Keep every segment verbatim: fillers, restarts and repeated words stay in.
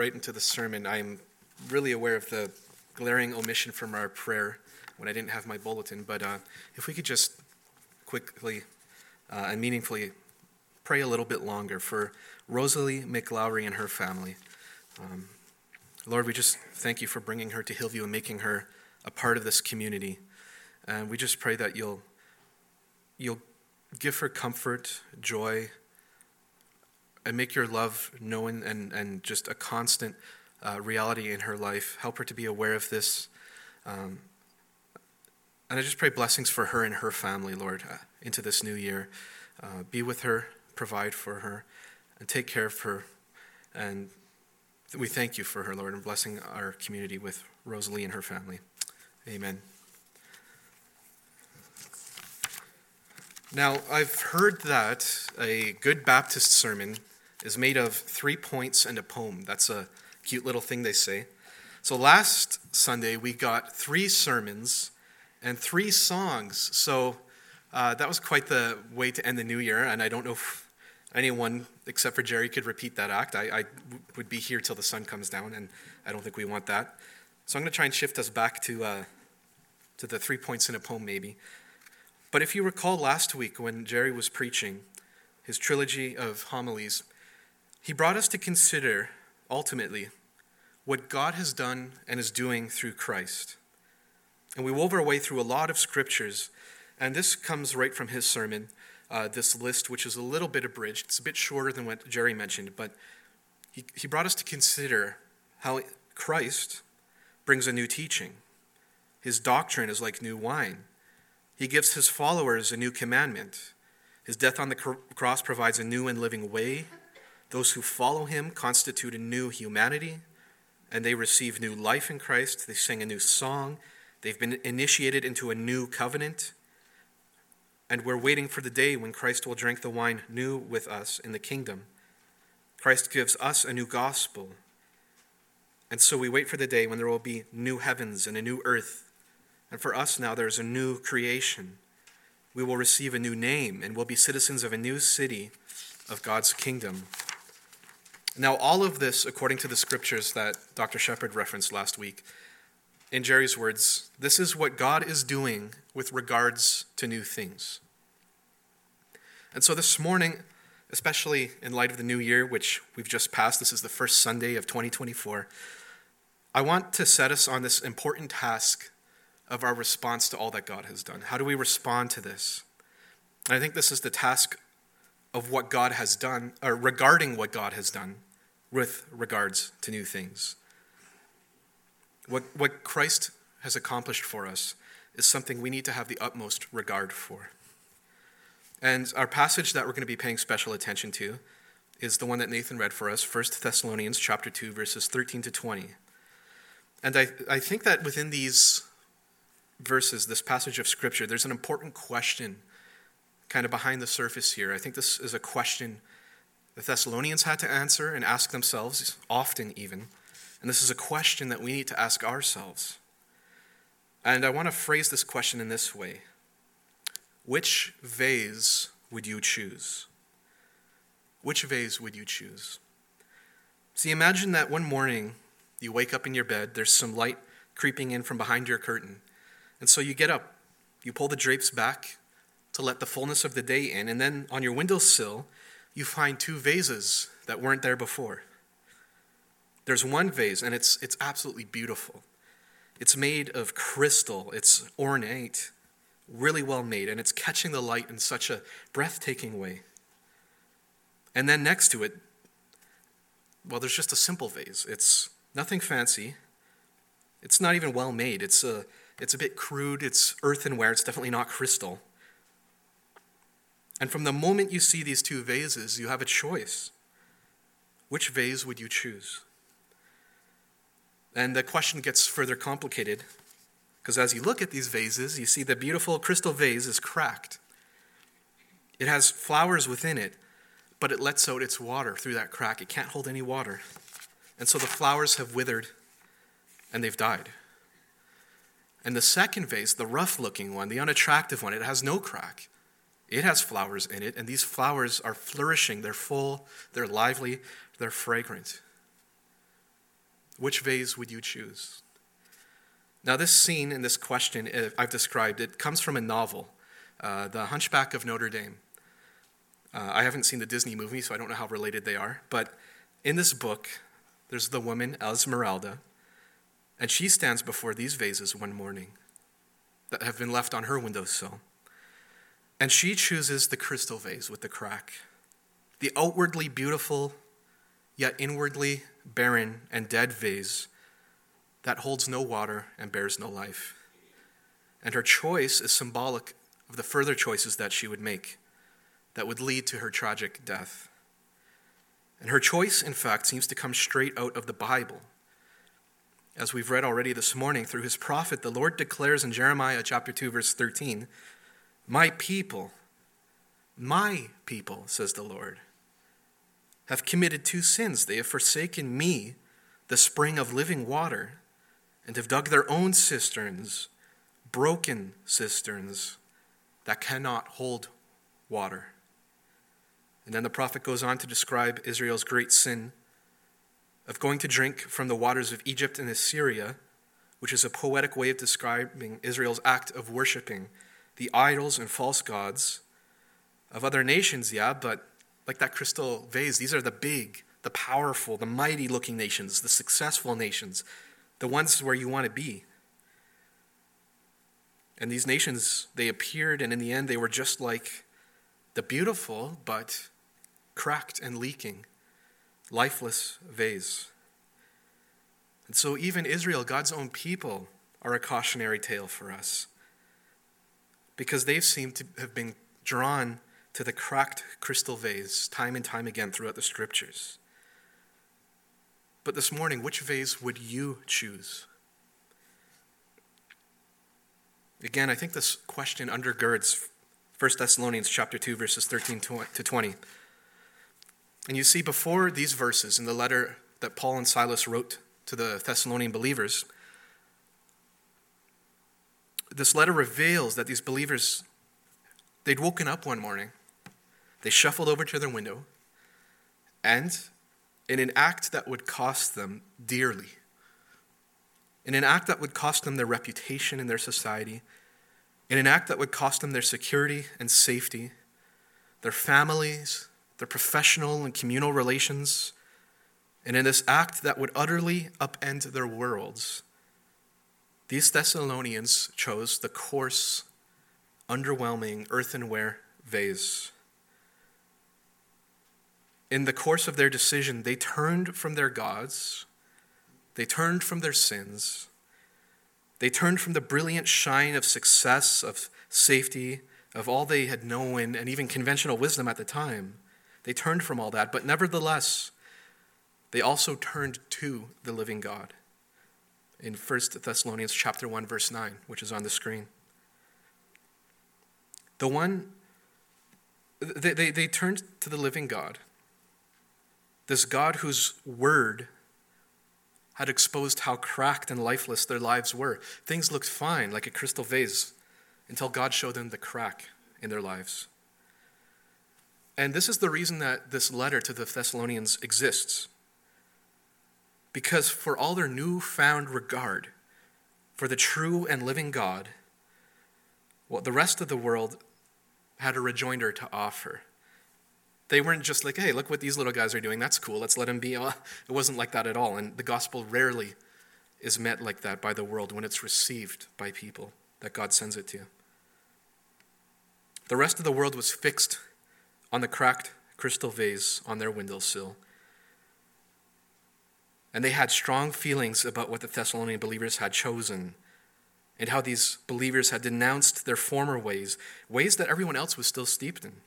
Right into the sermon, I'm really aware of the glaring omission from our prayer when I didn't have my bulletin, but uh, if we could just quickly uh, and meaningfully pray a little bit longer for Rosalie McLowry and her family. Um, Lord, we just thank you for bringing her to Hillview and making her a part of this community. And we just pray that you'll you'll give her comfort, joy, and make your love known and, and just a constant uh, reality in her life. Help her to be aware of this. Um, and I just pray blessings for her and her family, Lord, uh, into this new year. Uh, be with her, provide for her, and take care of her. And we thank you for her, Lord, and blessing our community with Rosalie and her family. Amen. Now, I've heard that a good Baptist sermon is made of three points and a poem. That's a cute little thing they say. So last Sunday, we got three sermons and three songs. So uh, that was quite the way to end the new year, and I don't know if anyone except for Jerry could repeat that act. I, I would be here till the sun comes down, and I don't think we want that. So I'm going to try and shift us back to uh, to the three points in a poem, maybe. But if you recall last week when Jerry was preaching his trilogy of homilies, he brought us to consider, ultimately, what God has done and is doing through Christ. And we wove our way through a lot of scriptures, and this comes right from his sermon, uh, this list, which is a little bit abridged. It's a bit shorter than what Jerry mentioned, but he, he brought us to consider how Christ brings a new teaching. His doctrine is like new wine. He gives his followers a new commandment. His death on the cross provides a new and living way. Those who follow him constitute a new humanity, and they receive new life in Christ. They sing a new song. They've been initiated into a new covenant, and we're waiting for the day when Christ will drink the wine new with us in the kingdom. Christ gives us a new gospel, and so we wait for the day when there will be new heavens and a new earth, and for us now there's a new creation. We will receive a new name, and we'll be citizens of a new city of God's kingdom. Now, all of this, according to the scriptures that Doctor Shepard referenced last week, in Jerry's words, this is what God is doing with regards to new things. And so this morning, especially in light of the new year, which we've just passed, this is the first Sunday of twenty twenty-four, I want to set us on this important task of our response to all that God has done. How do we respond to this? And I think this is the task of what God has done, or regarding what God has done with regards to new things. What, what Christ has accomplished for us is something we need to have the utmost regard for. And our passage that we're going to be paying special attention to is the one that Nathan read for us, First Thessalonians chapter two, verses thirteen to twenty. And I, I think that within these verses, this passage of Scripture, there's an important question kind of behind the surface here. I think this is a question the Thessalonians had to answer and ask themselves, often even. And this is a question that we need to ask ourselves. And I want to phrase this question in this way. Which vase would you choose? Which vase would you choose? See, imagine that one morning you wake up in your bed, there's some light creeping in from behind your curtain. And so you get up, you pull the drapes back to let the fullness of the day in, and then on your windowsill, you find two vases that weren't there before. There's one vase, and it's it's absolutely beautiful. It's made of crystal, it's ornate, really well made, and it's catching the light in such a breathtaking way. And then next to it, well, there's just a simple vase. It's nothing fancy. It's not even well made. It's a, it's a bit crude, it's earthenware, it's definitely not crystal. And from the moment you see these two vases, you have a choice. Which vase would you choose? And the question gets further complicated, because as you look at these vases, you see the beautiful crystal vase is cracked. It has flowers within it, but it lets out its water through that crack. It can't hold any water. And so the flowers have withered, and they've died. And the second vase, the rough-looking one, the unattractive one, it has no crack. It has flowers in it, and these flowers are flourishing. They're full, they're lively, they're fragrant. which vase would you choose? Now, this scene and this question I've described, it comes from a novel, uh, The Hunchback of Notre Dame. Uh, I haven't seen the Disney movie, so I don't know how related they are. But in this book, there's the woman, Esmeralda, and she stands before these vases one morning that have been left on her windowsill. And she chooses the crystal vase with the crack, the outwardly beautiful, yet inwardly barren and dead vase that holds no water and bears no life. And her choice is symbolic of the further choices that she would make that would lead to her tragic death. And her choice, in fact, seems to come straight out of the Bible. As we've read already this morning through his prophet, the Lord declares in Jeremiah chapter two, verse thirteen, "My people, my people, says the Lord, have committed two sins. They have forsaken me, the spring of living water, and have dug their own cisterns, broken cisterns that cannot hold water." And then the prophet goes on to describe Israel's great sin of going to drink from the waters of Egypt and Assyria, which is a poetic way of describing Israel's act of worshiping the idols and false gods of other nations, yeah, but like that crystal vase, these are the big, the powerful, the mighty-looking nations, the successful nations, the ones where you want to be. And these nations, they appeared, and in the end, they were just like the beautiful, but cracked and leaking, lifeless vase. And so even Israel, God's own people, are a cautionary tale for us, because they've seemed to have been drawn to the cracked crystal vase time and time again throughout the scriptures. But this morning, which vase would you choose? Again, I think this question undergirds First Thessalonians chapter two, verses thirteen to twenty. And you see, before these verses in the letter that Paul and Silas wrote to the Thessalonian believers, this letter reveals that these believers, they'd woken up one morning, they shuffled over to their window, and in an act that would cost them dearly, in an act that would cost them their reputation in their society, in an act that would cost them their security and safety, their families, their professional and communal relations, and in this act that would utterly upend their worlds, these Thessalonians chose the coarse, underwhelming earthenware vase. In the course of their decision, they turned from their gods, they turned from their sins, they turned from the brilliant shine of success, of safety, of all they had known, and even conventional wisdom at the time. They turned from all that, but nevertheless, they also turned to the living God. In First Thessalonians chapter one, verse nine, which is on the screen. The one, they, they, they turned to the living God. This God whose word had exposed how cracked and lifeless their lives were. Things looked fine, like a crystal vase, until God showed them the crack in their lives. And this is the reason that this letter to the Thessalonians exists. Because for all their newfound regard for the true and living God, well, the rest of the world had a rejoinder to offer. They weren't just like, hey, look what these little guys are doing. That's cool. Let's let them be. It wasn't like that at all. And the gospel rarely is met like that by the world when it's received by people that God sends it to. The rest of the world was fixed on the cracked crystal vase on their windowsill. And they had strong feelings about what the Thessalonian believers had chosen and how these believers had denounced their former ways, ways that everyone else was still steeped in.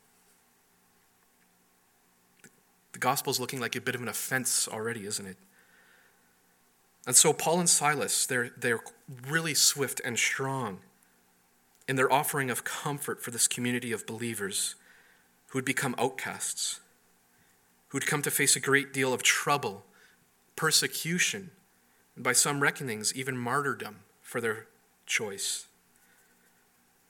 The gospel is looking like a bit of an offense already, isn't it? And so Paul and Silas, they're, they're really swift and strong in their offering of comfort for this community of believers who would become outcasts, who would come to face a great deal of trouble, persecution, and by some reckonings, even martyrdom for their choice.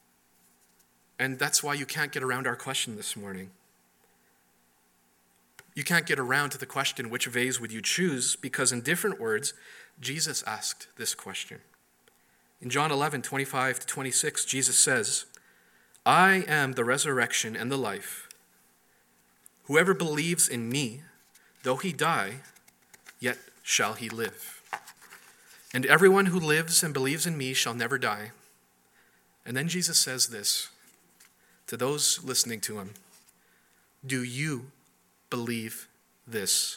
And that's why you can't get around our question this morning. You can't get around to the question, which vase would you choose? Because in different words, Jesus asked this question. In John eleven, twenty-five to twenty-six, Jesus says, I am the resurrection and the life. Whoever believes in me, though he die, yet shall he live. And everyone who lives and believes in me shall never die. And then Jesus says this to those listening to him. Do you believe this?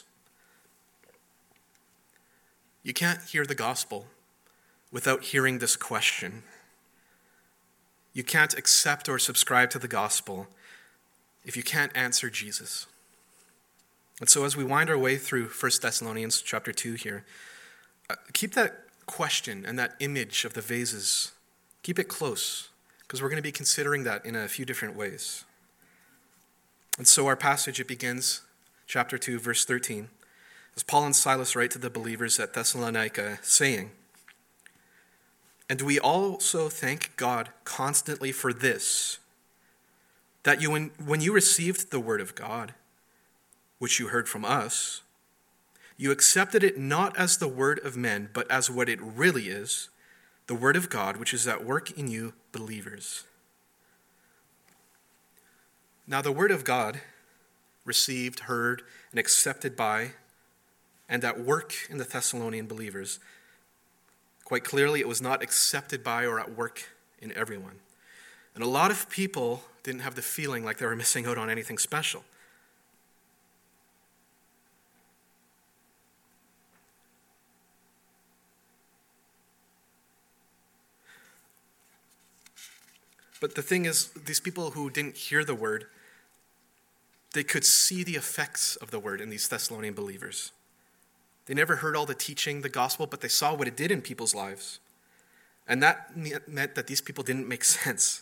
You can't hear the gospel without hearing this question. You can't accept or subscribe to the gospel if you can't answer Jesus. And so as we wind our way through First Thessalonians chapter two here, uh, keep that question and that image of the vases, keep it close, because we're going to be considering that in a few different ways. And so our passage, it begins, chapter two, verse thirteen, as Paul and Silas write to the believers at Thessalonica, saying, And we also thank God constantly for this, that you, when, when you received the word of God, which you heard from us, you accepted it not as the word of men, but as what it really is, the word of God, which is at work in you believers. Now the word of God, received, heard, and accepted by, and at work in the Thessalonian believers, quite clearly it was not accepted by or at work in everyone. And a lot of people didn't have the feeling like they were missing out on anything special. But the thing is, these people who didn't hear the word, they could see the effects of the word in these Thessalonian believers. They never heard all the teaching, the gospel, but they saw what it did in people's lives. And that meant that these people didn't make sense.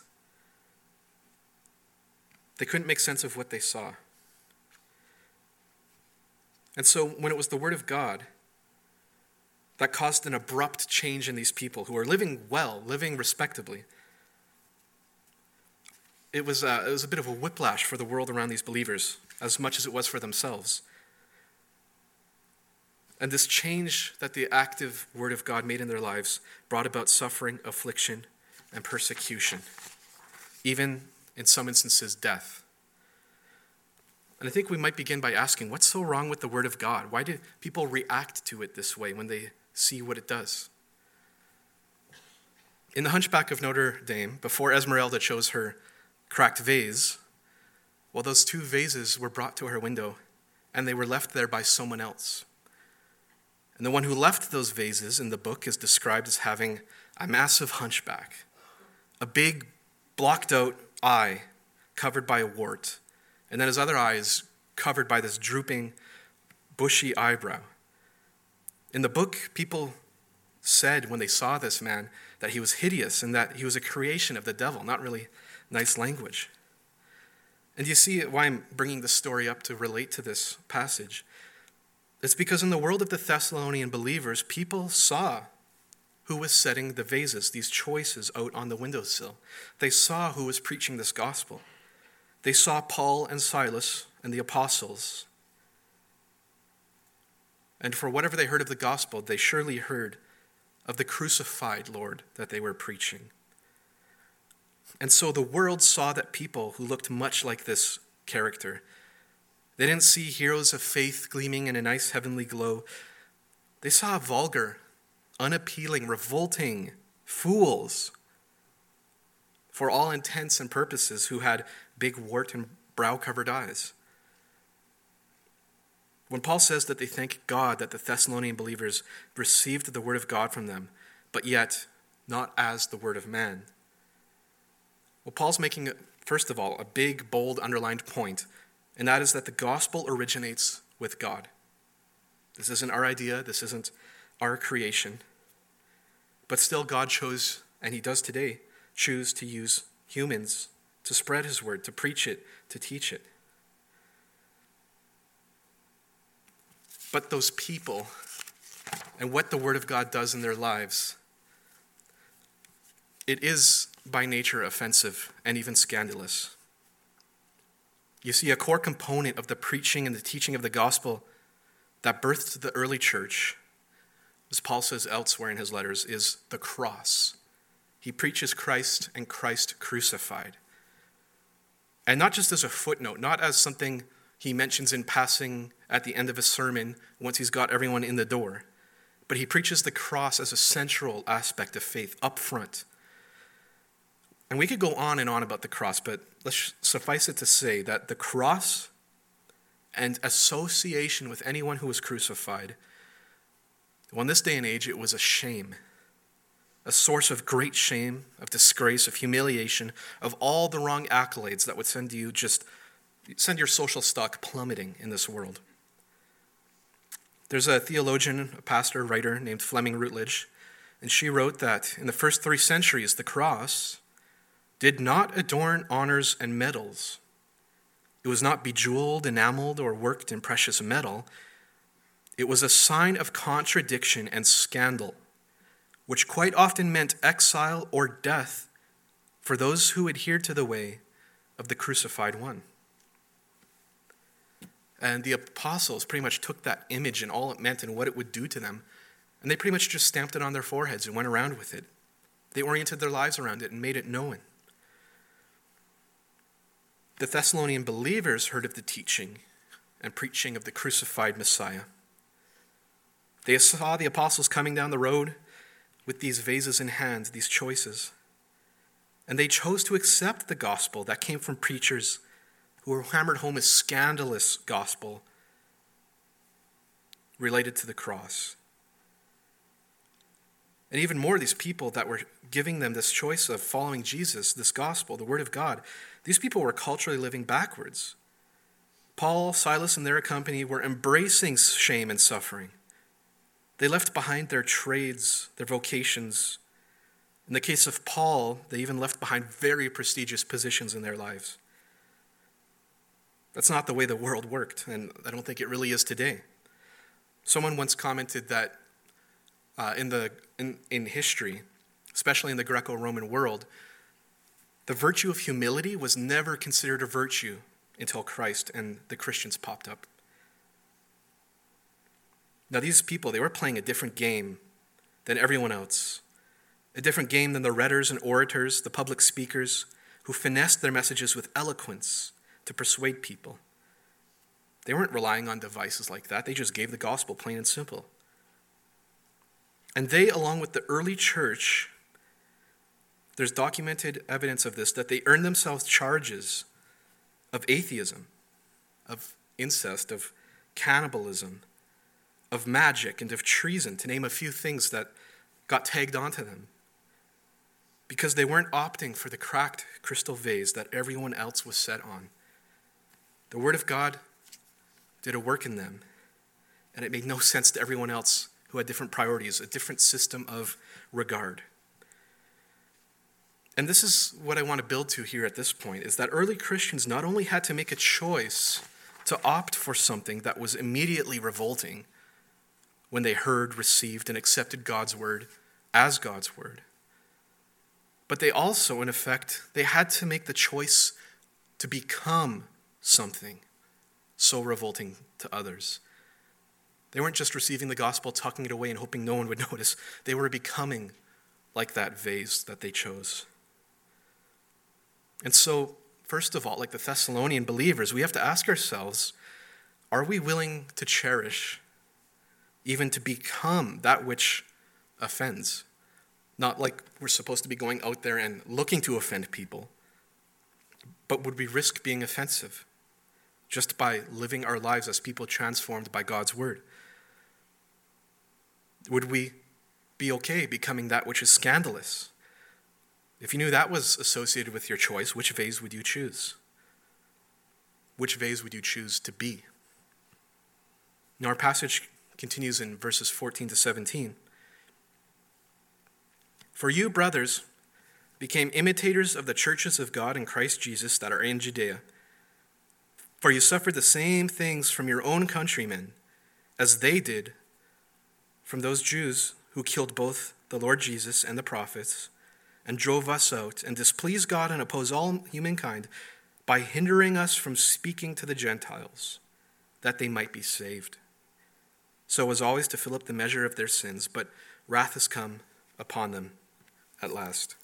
They couldn't make sense of what they saw. And so when it was the word of God that caused an abrupt change in these people who were living well, living respectably, It was, uh, it was a bit of a whiplash for the world around these believers, as much as it was for themselves. And this change that the active word of God made in their lives brought about suffering, affliction, and persecution, even in some instances, death. And I think we might begin by asking, what's so wrong with the word of God? Why do people react to it this way when they see what it does? In The Hunchback of Notre Dame, before Esmeralda chose her cracked vase, well, those two vases were brought to her window, and they were left there by someone else. And the one who left those vases in the book is described as having a massive hunchback, a big, blocked-out eye covered by a wart, and then his other eye is covered by this drooping, bushy eyebrow. In the book, people said when they saw this man that he was hideous and that he was a creation of the devil, not really nice language. And you see why I'm bringing this story up to relate to this passage. It's because in the world of the Thessalonian believers, people saw who was setting the vases, these choices, out on the windowsill. They saw who was preaching this gospel. They saw Paul and Silas and the apostles. And for whatever they heard of the gospel, they surely heard of the crucified Lord that they were preaching. And so the world saw that people who looked much like this character, they didn't see heroes of faith gleaming in a nice heavenly glow. They saw vulgar, unappealing, revolting fools, for all intents and purposes, who had big wart and brow-covered eyes. When Paul says that they thank God that the Thessalonian believers received the word of God from them, but yet not as the word of man, well, Paul's making, first of all, a big, bold, underlined point, and that is that the gospel originates with God. This isn't our idea. This isn't our creation. But still, God chose, and he does today, choose to use humans to spread his word, to preach it, to teach it. But those people and what the word of God does in their lives, it is by nature offensive and even scandalous. You see, a core component of the preaching and the teaching of the gospel that birthed the early church, as Paul says elsewhere in his letters, is the cross. He preaches Christ and Christ crucified. And not just as a footnote, not as something he mentions in passing at the end of a sermon once he's got everyone in the door, but he preaches the cross as a central aspect of faith up front. And we could go on and on about the cross, but let's suffice it to say that the cross and association with anyone who was crucified, well, in this day and age, it was a shame, a source of great shame, of disgrace, of humiliation, of all the wrong accolades that would send you just, send your social stock plummeting in this world. There's a theologian, a pastor, writer named Fleming Rutledge, and she wrote that in the first three centuries, the cross did not adorn honors and medals. It was not bejeweled, enameled, or worked in precious metal. It was a sign of contradiction and scandal, which quite often meant exile or death for those who adhered to the way of the crucified one. And the apostles pretty much took that image and all it meant and what it would do to them, and they pretty much just stamped it on their foreheads and went around with it. They oriented their lives around it and made it known. The Thessalonian believers heard of the teaching and preaching of the crucified Messiah. They saw the apostles coming down the road with these vases in hand, these choices, and they chose to accept the gospel that came from preachers who were hammered home a scandalous gospel related to the cross. And even more, these people that were giving them this choice of following Jesus, this gospel, the word of God, these people were culturally living backwards. Paul, Silas, and their company were embracing shame and suffering. They left behind their trades, their vocations. In the case of Paul, they even left behind very prestigious positions in their lives. That's not the way the world worked, and I don't think it really is today. Someone once commented that uh, in the in, in history, especially in the Greco-Roman world, the virtue of humility was never considered a virtue until Christ and the Christians popped up. Now these people, they were playing a different game than everyone else, a different game than the rhetors and orators, the public speakers, who finessed their messages with eloquence to persuade people. They weren't relying on devices like that. They just gave the gospel plain and simple. And they, along with the early church, there's documented evidence of this, that they earned themselves charges of atheism, of incest, of cannibalism, of magic, and of treason, to name a few things that got tagged onto them, because they weren't opting for the cracked crystal vase that everyone else was set on. The word of God did a work in them, and it made no sense to everyone else who had different priorities, a different system of regard. And this is what I want to build to here at this point, is that early Christians not only had to make a choice to opt for something that was immediately revolting when they heard, received, and accepted God's word as God's word, but they also, in effect, they had to make the choice to become something so revolting to others. They weren't just receiving the gospel, tucking it away, and hoping no one would notice. They were becoming like that vase that they chose. And so, first of all, like the Thessalonian believers, we have to ask ourselves, are we willing to cherish, even to become that which offends? Not like we're supposed to be going out there and looking to offend people, but would we risk being offensive just by living our lives as people transformed by God's word? Would we be okay becoming that which is scandalous? If you knew that was associated with your choice, which vase would you choose? Which vase would you choose to be? Now our passage continues in verses fourteen to seventeen. For you, brothers, became imitators of the churches of God in Christ Jesus that are in Judea. For you suffered the same things from your own countrymen as they did from those Jews who killed both the Lord Jesus and the prophets and drove us out and displeased God and opposed all humankind by hindering us from speaking to the Gentiles, that they might be saved. So as always to fill up the measure of their sins, but wrath has come upon them at last.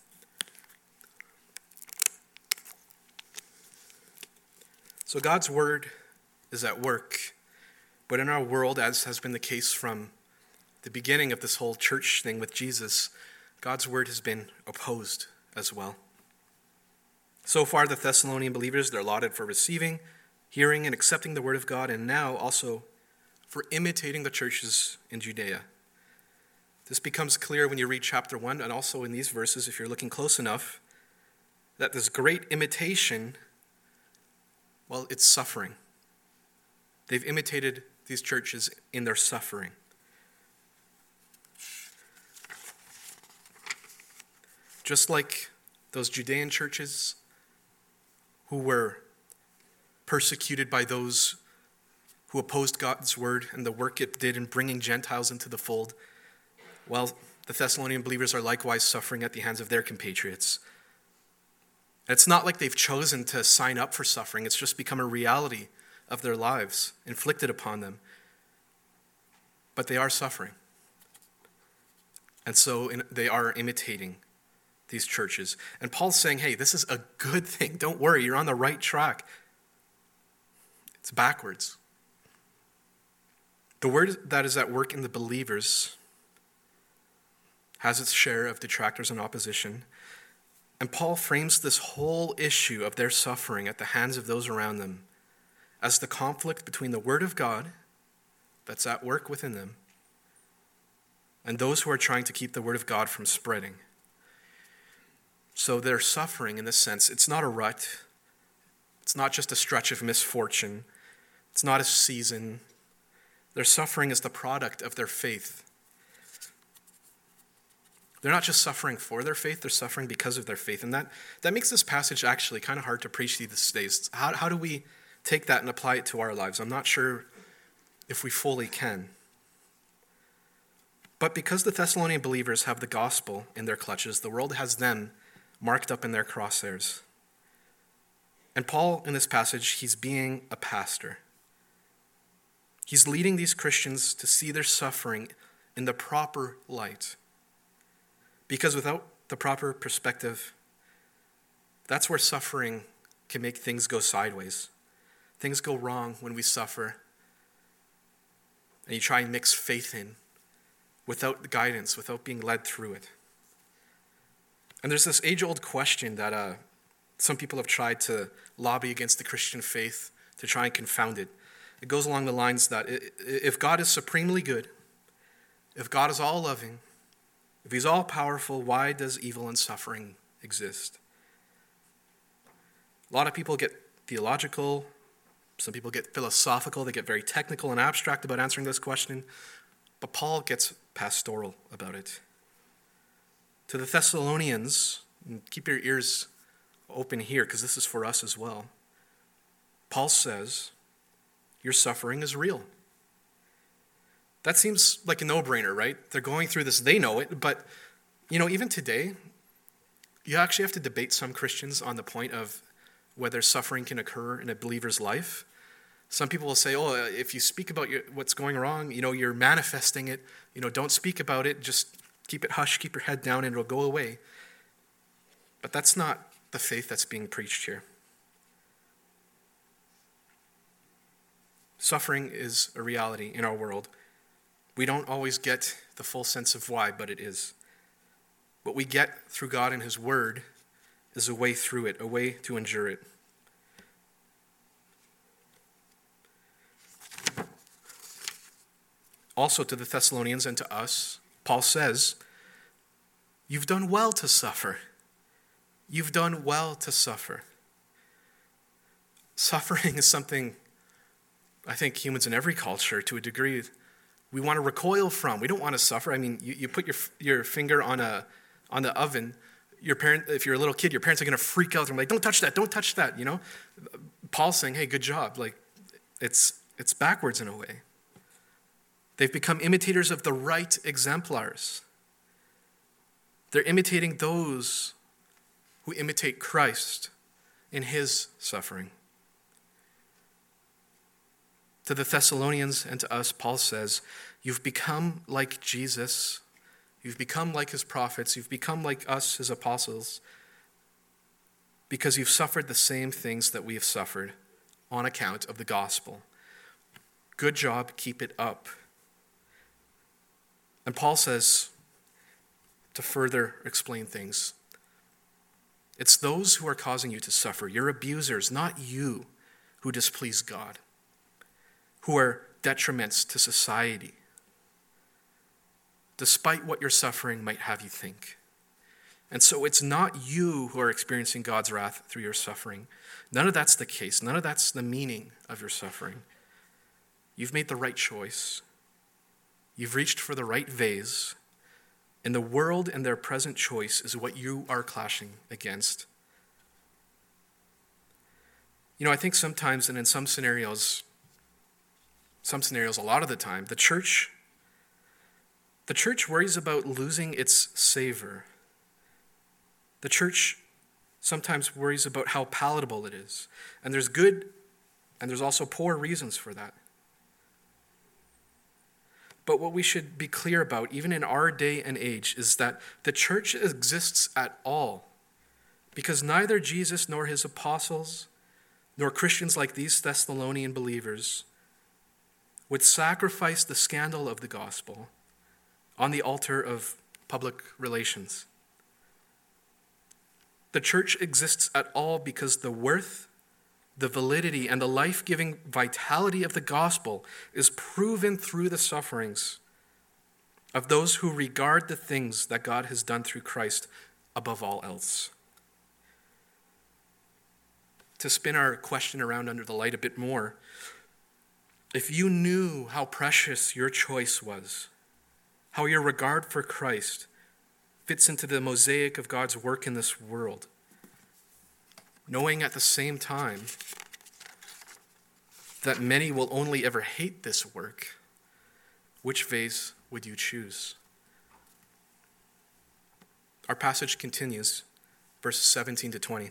So God's word is at work, but in our world, as has been the case from the beginning of this whole church thing with Jesus, God's word has been opposed as well. So far, the Thessalonian believers, they're lauded for receiving, hearing, and accepting the word of God, and now also for imitating the churches in Judea. This becomes clear when you read chapter one, and also in these verses, if you're looking close enough, that this great imitation, well, it's suffering. They've imitated these churches in their suffering. Just like those Judean churches who were persecuted by those who opposed God's word and the work it did in bringing Gentiles into the fold, well, the Thessalonian believers are likewise suffering at the hands of their compatriots. It's not like they've chosen to sign up for suffering. It's just become a reality of their lives, inflicted upon them. But they are suffering. And so in, they are imitating these churches. And Paul's saying, hey, this is a good thing. Don't worry, you're on the right track. It's backwards. The word that is at work in the believers has its share of detractors and opposition. And Paul frames this whole issue of their suffering at the hands of those around them as the conflict between the word of God that's at work within them and those who are trying to keep the word of God from spreading. So their suffering, in this sense, it's not a rut. It's not just a stretch of misfortune. It's not a season. Their suffering is the product of their faith. They're not just suffering for their faith, they're suffering because of their faith. And that, that makes this passage actually kind of hard to preach these days. How, how do we take that and apply it to our lives? I'm not sure if we fully can. But because the Thessalonian believers have the gospel in their clutches, the world has them marked up in their crosshairs. And Paul, in this passage, he's being a pastor. He's leading these Christians to see their suffering in the proper light. Because without the proper perspective, that's where suffering can make things go sideways. Things go wrong when we suffer. And you try and mix faith in without guidance, without being led through it. And there's this age-old question that uh, some people have tried to lobby against the Christian faith to try and confound it. It goes along the lines that if God is supremely good, if God is all-loving, if he's all-powerful, why does evil and suffering exist? A lot of people get theological. Some people get philosophical. They get very technical and abstract about answering this question. But Paul gets pastoral about it. To the Thessalonians, and keep your ears open here because this is for us as well. Paul says, your suffering is real. That seems like a no-brainer, right? They're going through this, they know it, but you know, even today, you actually have to debate some Christians on the point of whether suffering can occur in a believer's life. Some people will say, oh, if you speak about your, what's going wrong, you know, you're manifesting it, you know, don't speak about it, just keep it hush, keep your head down, and it'll go away. But that's not the faith that's being preached here. Suffering is a reality in our world. We don't always get the full sense of why, but it is. What we get through God and his word is a way through it, a way to endure it. Also to the Thessalonians and to us, Paul says, you've done well to suffer. You've done well to suffer. Suffering is something I think humans in every culture, to a degree, we want to recoil from. We don't want to suffer. I mean, you, you put your your finger on a on the oven. Your parent, if you're a little kid, your parents are going to freak out. They're like, "Don't touch that! Don't touch that!" You know. Paul's saying, "Hey, good job." Like, it's it's backwards in a way. They've become imitators of the right exemplars. They're imitating those who imitate Christ in his suffering. To the Thessalonians and to us, Paul says, you've become like Jesus. You've become like his prophets. You've become like us, his apostles, because you've suffered the same things that we have suffered on account of the gospel. Good job, keep it up. And Paul says, to further explain things, it's those who are causing you to suffer, your abusers, not you, who displease God, who are detriments to society, despite what your suffering might have you think. And so it's not you who are experiencing God's wrath through your suffering. None of that's the case. None of that's the meaning of your suffering. You've made the right choice. You've reached for the right vase. And the world and their present choice is what you are clashing against. You know, I think sometimes, and in some scenarios, some scenarios, a lot of the time, the church, the church worries about losing its savor. The church sometimes worries about how palatable it is. And there's good and there's also poor reasons for that. But what we should be clear about, even in our day and age, is that the church exists at all because neither Jesus nor his apostles, nor Christians like these Thessalonian believers, would sacrifice the scandal of the gospel on the altar of public relations. The church exists at all because the worth, the validity, and the life-giving vitality of the gospel is proven through the sufferings of those who regard the things that God has done through Christ above all else. To spin our question around under the light a bit more, if you knew how precious your choice was, how your regard for Christ fits into the mosaic of God's work in this world, knowing at the same time that many will only ever hate this work, which vase would you choose? Our passage continues, verses seventeen to twenty.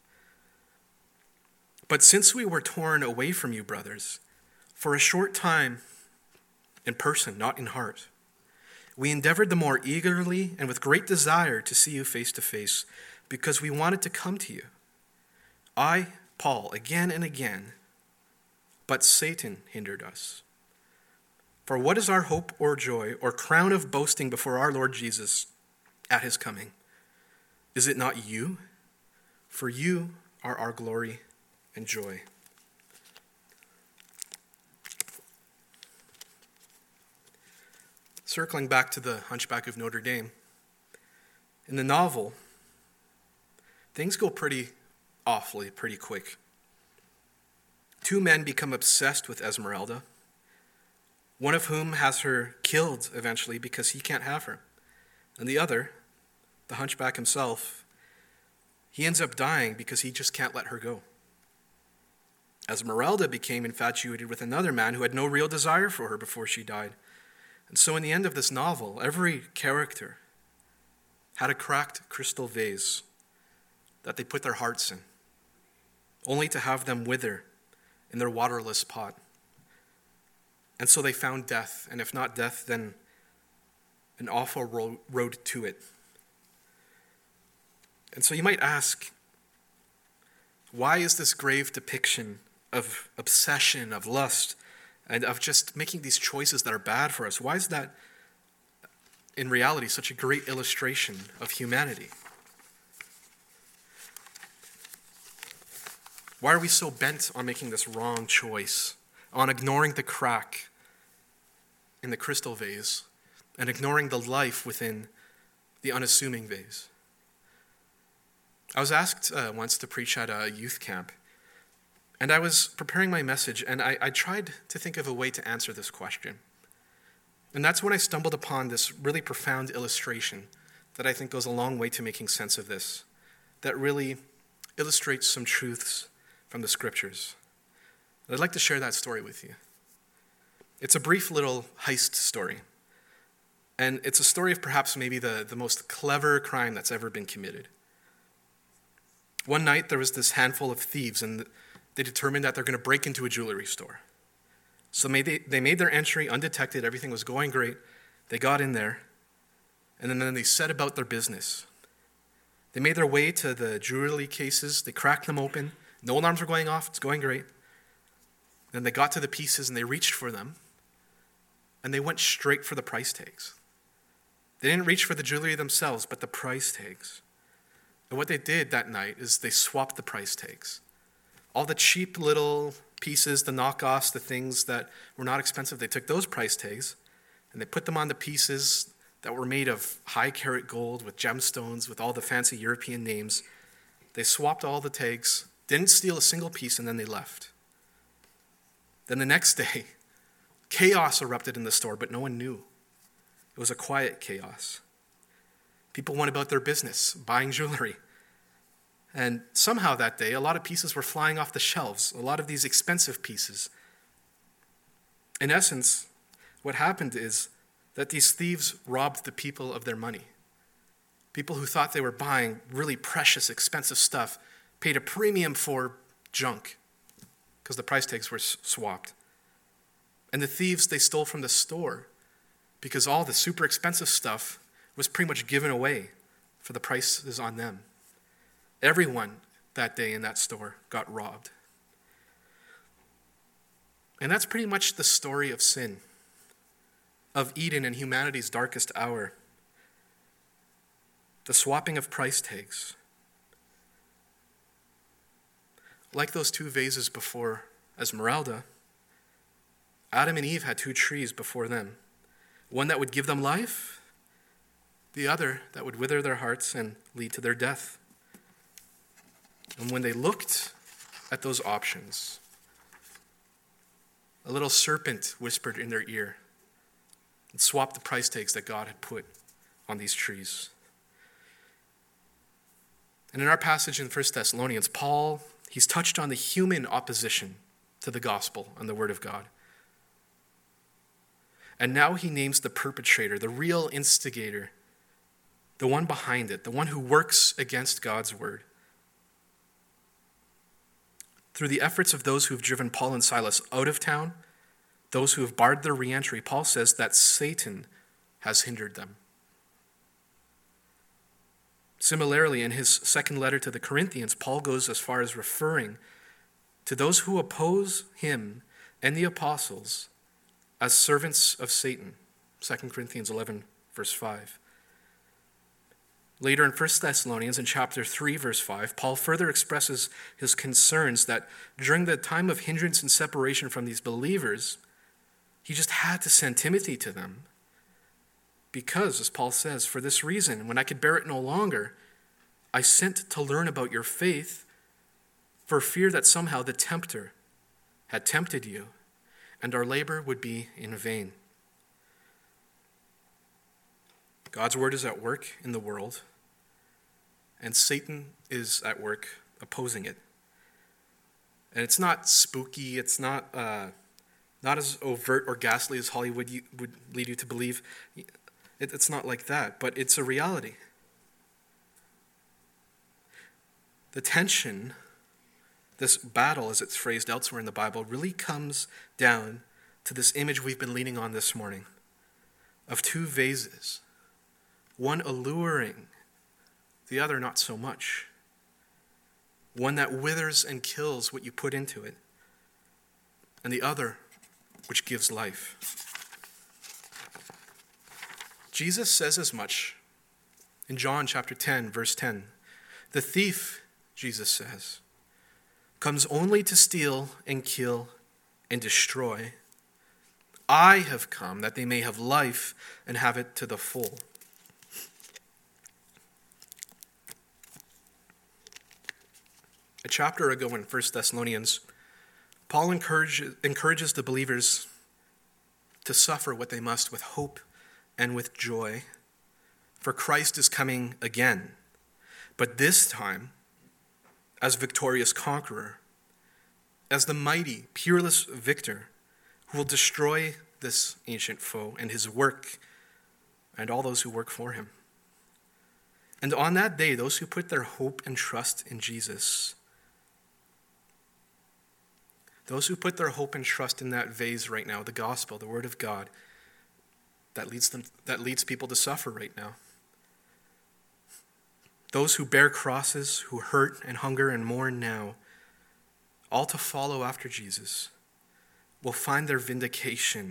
But since we were torn away from you, brothers, for a short time in person, not in heart, we endeavored the more eagerly and with great desire to see you face to face, because we wanted to come to you. I, Paul, again and again, but Satan hindered us. For what is our hope or joy or crown of boasting before our Lord Jesus at his coming? Is it not you? For you are our glory and joy. Circling back to the Hunchback of Notre Dame, in the novel, things go pretty awfully, pretty quick. Two men become obsessed with Esmeralda, one of whom has her killed eventually because he can't have her. And the other, the hunchback himself, he ends up dying because he just can't let her go. Esmeralda became infatuated with another man who had no real desire for her before she died. And so in the end of this novel, every character had a cracked crystal vase that they put their hearts in, only to have them wither in their waterless pot. And so they found death, and if not death, then an awful ro- road to it. And so you might ask, why is this grave depiction of obsession, of lust, and of just making these choices that are bad for us, why is that in reality such a great illustration of humanity? Why are we so bent on making this wrong choice, on ignoring the crack in the crystal vase and ignoring the life within the unassuming vase? I was asked uh, once to preach at a youth camp, and I was preparing my message, and I, I tried to think of a way to answer this question. And that's when I stumbled upon this really profound illustration that I think goes a long way to making sense of this, that really illustrates some truths from the scriptures. I'd like to share that story with you. It's a brief little heist story, and it's a story of perhaps maybe the, the most clever crime that's ever been committed. One night there was this handful of thieves, and they determined that they're going to break into a jewelry store. So they made their entry undetected. Everything was going great. They got in there, and then they set about their business. They made their way to the jewelry cases. They cracked them open. No alarms were going off. It's going great. Then they got to the pieces, and they reached for them, and they went straight for the price tags. They didn't reach for the jewelry themselves, but the price tags. And what they did that night is they swapped the price tags. All the cheap little pieces, the knockoffs, the things that were not expensive, they took those price tags and they put them on the pieces that were made of high carat gold with gemstones, with all the fancy European names. They swapped all the tags, didn't steal a single piece, and then they left. Then the next day, chaos erupted in the store, but no one knew. It was a quiet chaos. People went about their business, buying jewelry. And somehow that day, a lot of pieces were flying off the shelves, a lot of these expensive pieces. In essence, what happened is that these thieves robbed the people of their money. People who thought they were buying really precious, expensive stuff paid a premium for junk because the price tags were swapped. And the thieves, they stole from the store because all the super expensive stuff was pretty much given away for the prices on them. Everyone that day in that store got robbed. And that's pretty much the story of sin, of Eden in humanity's darkest hour. The swapping of price tags. Like those two vases before Esmeralda, Adam and Eve had two trees before them. One that would give them life, the other that would wither their hearts and lead to their death. And when they looked at those options, a little serpent whispered in their ear and swapped the price tags that God had put on these trees. And in our passage in First Thessalonians, Paul, he's touched on the human opposition to the gospel and the word of God. And now he names the perpetrator, the real instigator, the one behind it, the one who works against God's word. Through the efforts of those who have driven Paul and Silas out of town, those who have barred their re-entry, Paul says that Satan has hindered them. Similarly, in his second letter to the Corinthians, Paul goes as far as referring to those who oppose him and the apostles as servants of Satan. Second Corinthians eleven, verse five. Later in First Thessalonians, in chapter three, verse five, Paul further expresses his concerns that during the time of hindrance and separation from these believers, he just had to send Timothy to them. Because, as Paul says, for this reason, when I could bear it no longer, I sent to learn about your faith for fear that somehow the tempter had tempted you and our labor would be in vain. God's word is at work in the world, and Satan is at work opposing it. And it's not spooky, it's not uh, not as overt or ghastly as Hollywood you, would lead you to believe. It, it's not like that, but it's a reality. The tension, this battle as it's phrased elsewhere in the Bible, really comes down to this image we've been leaning on this morning of two vases. One alluring, the other not so much. One that withers and kills what you put into it, and the other which gives life. Jesus says as much in John chapter ten, verse ten. The thief, Jesus says, comes only to steal and kill and destroy. I have come that they may have life and have it to the full. A chapter ago in First Thessalonians, Paul encourages, encourages the believers to suffer what they must with hope and with joy, for Christ is coming again, but this time as victorious conqueror, as the mighty, peerless victor who will destroy this ancient foe and his work and all those who work for him. And on that day, those who put their hope and trust in Jesus, those who put their hope and trust in that vase right now, the gospel, the word of God, that leads them, that leads people to suffer right now. Those who bear crosses, who hurt and hunger and mourn now, all to follow after Jesus, will find their vindication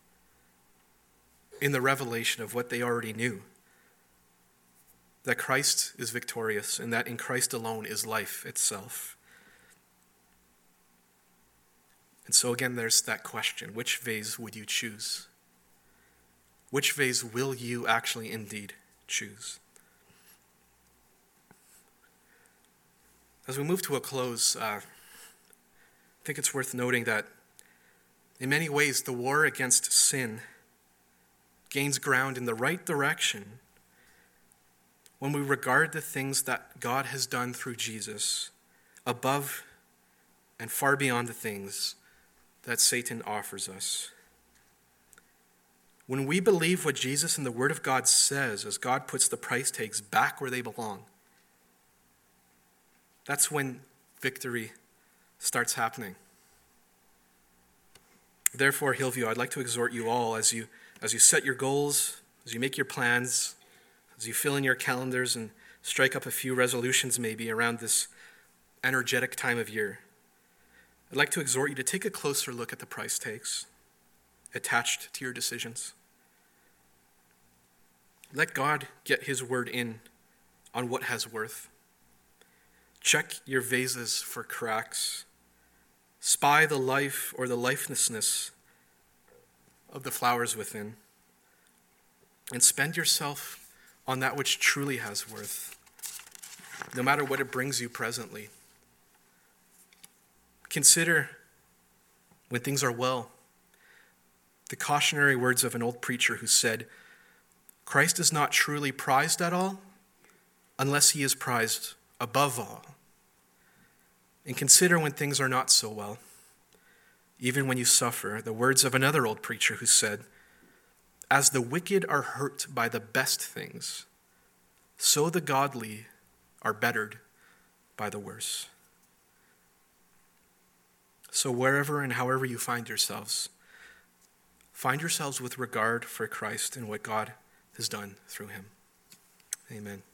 in the revelation of what they already knew. That Christ is victorious and that in Christ alone is life itself. And so again, there's that question. Which vase would you choose? Which vase will you actually indeed choose? As we move to a close, uh, I think it's worth noting that in many ways, the war against sin gains ground in the right direction when we regard the things that God has done through Jesus above and far beyond the things that Satan offers us. When we believe what Jesus and the Word of God says as God puts the price tags back where they belong, that's when victory starts happening. Therefore, Hillview, I'd like to exhort you all as you as you set your goals, as you make your plans, as you fill in your calendars and strike up a few resolutions maybe around this energetic time of year. I'd like to exhort you to take a closer look at the price tags attached to your decisions. Let God get his word in on what has worth. Check your vases for cracks. Spy the life or the lifelessness of the flowers within. And spend yourself on that which truly has worth, no matter what it brings you presently. Consider, when things are well, the cautionary words of an old preacher who said, Christ is not truly prized at all unless he is prized above all. And consider when things are not so well, even when you suffer, the words of another old preacher who said, as the wicked are hurt by the best things, so the godly are bettered by the worse. So wherever and however you find yourselves, find yourselves with regard for Christ and what God has done through him. Amen.